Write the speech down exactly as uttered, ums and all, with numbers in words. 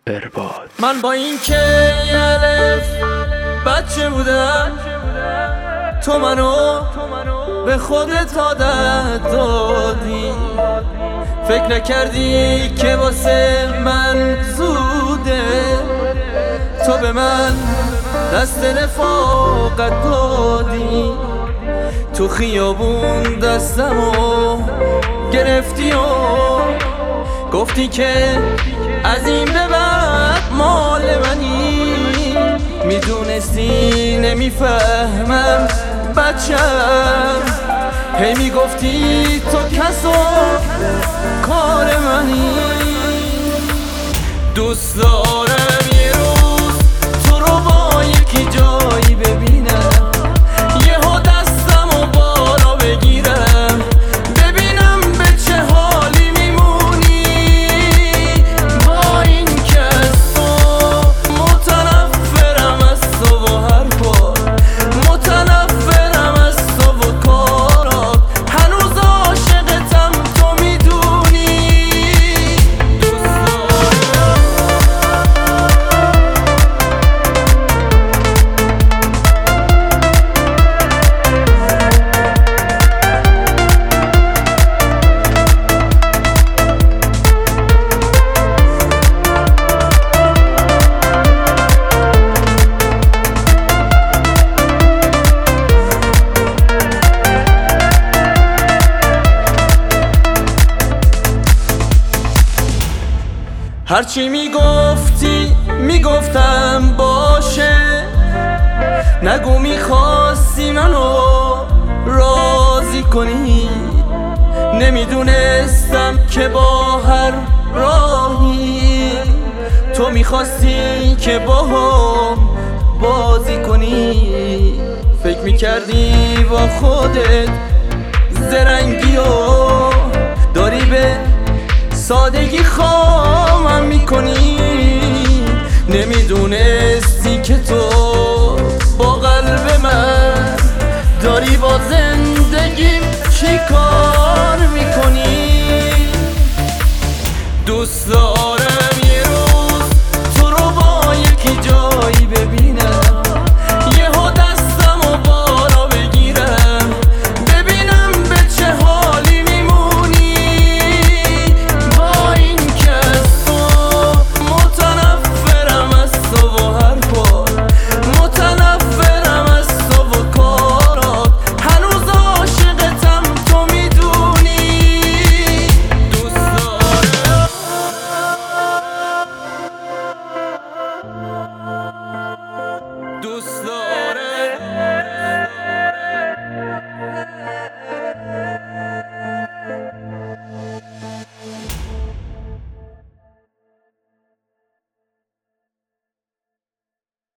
برباد. من با این که الف بچه بودم، تو منو به خودت عادت دادی. فکر نکردی که واسه من زوده، تو به من دست رفاقت دادی. تو خیابون دستمو گرفتی و گفتی که از این به بعد مال منی. میدونستی نمیفهمم بچم، هی میگفتی تو کس و کار منی. دوست دارم یه روز تو رو با یکی جایی ببینم، یهو دستمو بالا بگیرم، ببینم به چه حالی میمونی. با این که از تو متنفرم، از تو و حرفات متنفرم، از تو و کارات، هنوز عاشقتم تو میدونی. دوست دارم هرچی میگفتی میگفتم باشه، نگو میخواستی منو راضی کنی. نمیدونستم که با هر راهی تو میخواستی که با هم بازی کنی. فکر میکردی با خودت زرنگی و داری به سادگی خام